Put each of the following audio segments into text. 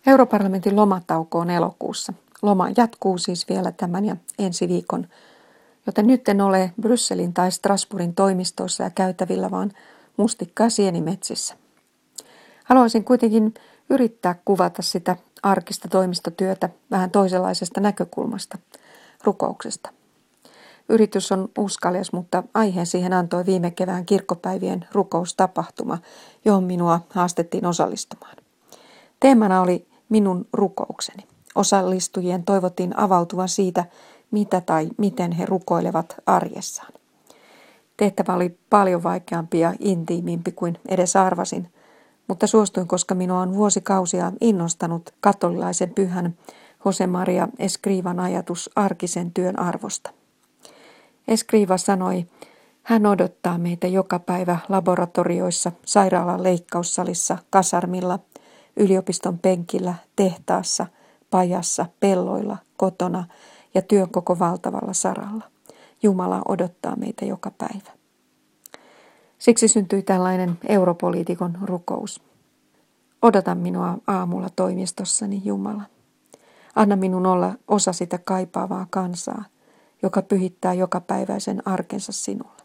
Europarlamentin lomatauko on elokuussa. Loma jatkuu siis vielä tämän ja ensi viikon, joten nyt en ole Brysselin tai Strasbourgin toimistoissa ja käytävillä, vaan mustikkaa sienimetsissä. Haluaisin kuitenkin yrittää kuvata sitä arkista toimistotyötä vähän toisenlaisesta näkökulmasta, rukouksesta. Yritys on uskalias, mutta aiheen siihen antoi viime kevään kirkkopäivien rukoustapahtuma, johon minua haastettiin osallistumaan. Teemana oli minun rukoukseni. Osallistujien toivottiin avautuvan siitä, mitä tai miten he rukoilevat arjessaan. Tehtävä oli paljon vaikeampi ja intiimimpi kuin edes arvasin, mutta suostuin, koska minua on vuosikausia innostanut katolilaisen pyhän Jose Maria Escrivan ajatus arkisen työn arvosta. Escriva sanoi, hän odottaa meitä joka päivä laboratorioissa, sairaalan leikkaussalissa, kasarmilla, yliopiston penkillä, tehtaassa, pajassa, pelloilla, kotona ja työn koko valtavalla saralla. Jumala odottaa meitä joka päivä. Siksi syntyi tällainen europoliitikon rukous. Odota minua aamulla toimistossani, Jumala. Anna minun olla osa sitä kaipaavaa kansaa, joka pyhittää jokapäiväisen arkensa sinulle.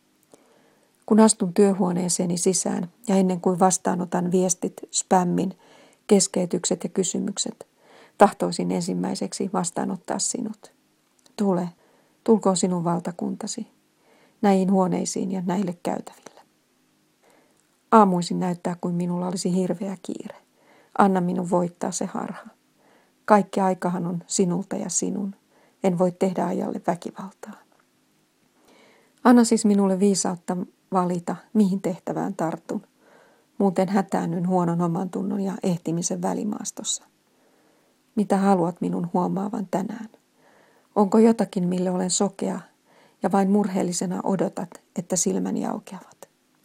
Kun astun työhuoneeseeni sisään ja ennen kuin vastaanotan viestit, spämmin, keskeytykset ja kysymykset, tahtoisin ensimmäiseksi vastaanottaa sinut. Tule, tulkoon sinun valtakuntasi, näihin huoneisiin ja näille käytäville. Aamuisin näyttää kuin minulla olisi hirveä kiire. Anna minun voittaa se harha. Kaikki aikahan on sinulta ja sinun. En voi tehdä ajalle väkivaltaa. Anna siis minulle viisautta valita, mihin tehtävään tartun. Muuten hätäännyn huonon omantunnon ja ehtimisen välimaastossa. Mitä haluat minun huomaavan tänään? Onko jotakin, mille olen sokea ja vain murheellisena odotat, että silmäni aukeavat?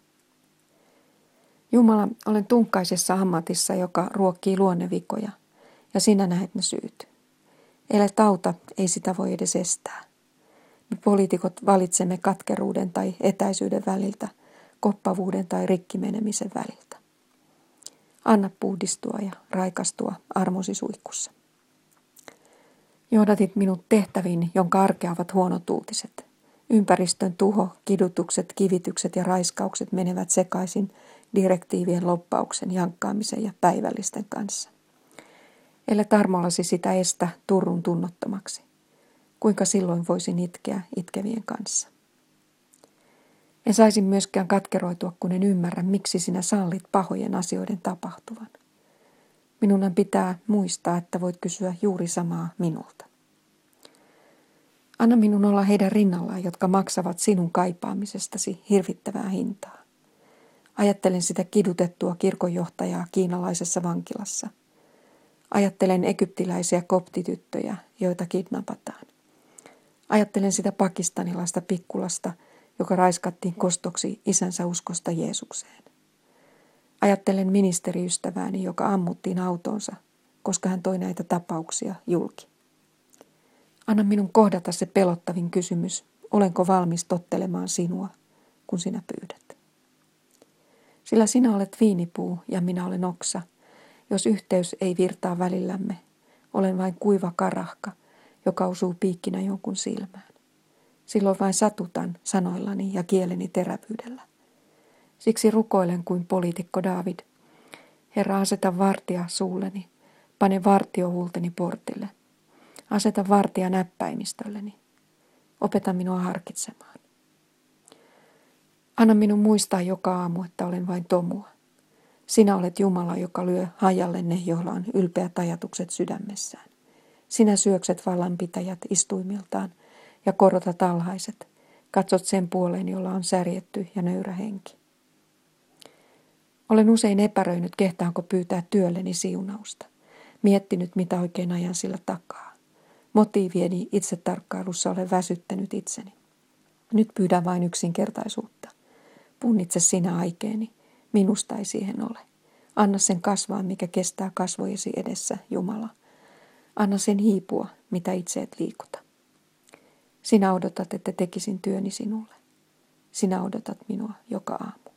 Jumala, olen tunkkaisessa ammatissa, joka ruokkii luonnevikoja, ja sinä näet ne syyt. Elä tauta, ei sitä voi edes estää. Me poliitikot valitsemme katkeruuden tai etäisyyden väliltä, koppavuuden tai rikkimenemisen väliltä. Anna puhdistua ja raikastua armosi suihkussa. Johdatit minut tehtäviin, jonka arkea ovat huonot uutiset. Ympäristön tuho, kidutukset, kivitykset ja raiskaukset menevät sekaisin direktiivien loppauksen, jankkaamisen ja päivällisten kanssa. Ellei armollasi sitä estä turun tunnottomaksi. Kuinka silloin voisin itkeä itkevien kanssa? En saisi myöskään katkeroitua, kun en ymmärrä, miksi sinä sallit pahojen asioiden tapahtuvan. Minun pitää muistaa, että voit kysyä juuri samaa minulta. Anna minun olla heidän rinnallaan, jotka maksavat sinun kaipaamisestasi hirvittävää hintaa. Ajattelen sitä kidutettua kirkonjohtajaa kiinalaisessa vankilassa. Ajattelen egyptiläisiä koptityttöjä, joita kidnapataan. Ajattelen sitä pakistanilaista pikkulasta, joka raiskattiin kostoksi isänsä uskosta Jeesukseen. Ajattelen ministeriystävääni, joka ammuttiin autonsa, koska hän toi näitä tapauksia julki. Anna minun kohdata se pelottavin kysymys, olenko valmis tottelemaan sinua, kun sinä pyydät. Sillä sinä olet viinipuu ja minä olen oksa. Jos yhteys ei virtaa välillämme, olen vain kuiva karahka, joka osuu piikkinä jonkun silmään. Silloin vain satutan sanoillani ja kieleni terävyydellä. Siksi rukoilen kuin poliitikko David. Herra, aseta vartija suulleni, pane vartio huulteni portille. Aseta vartija näppäimistölleni. Opeta minua harkitsemaan. Anna minun muistaa joka aamu, että olen vain tomua. Sinä olet Jumala, joka lyö hajalle ne, joilla on ylpeät ajatukset sydämessään. Sinä syökset vallanpitäjät istuimiltaan ja korotat alhaiset. Katsot sen puoleen, jolla on särjetty ja nöyrä henki. Olen usein epäröinyt, kehtaanko pyytää työlleni siunausta. Miettinyt, mitä oikein ajan sillä takaa. Motiivieni itsetarkkailussa olen väsyttänyt itseni. Nyt pyydän vain yksinkertaisuutta. Punnitse sinä aikeeni. Minusta ei siihen ole. Anna sen kasvaa, mikä kestää kasvojesi edessä, Jumala. Anna sen hiipua, mitä itse et liikuta. Sinä odotat, että tekisin työni sinulle. Sinä odotat minua joka aamu.